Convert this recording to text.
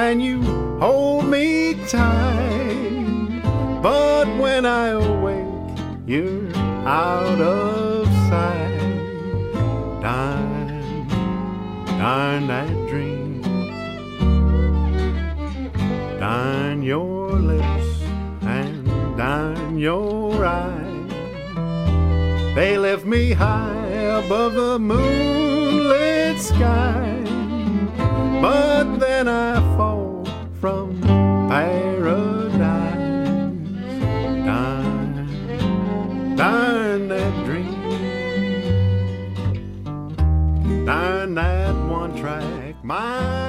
and you hold me tight, but when I awake, you're out of sight. Darn, darn that dream. Darn your lips and darn your eyes. They lift me high above the moonlit sky, but then I fall from paradise. Darn, darn that dream. Darn that one-track mind.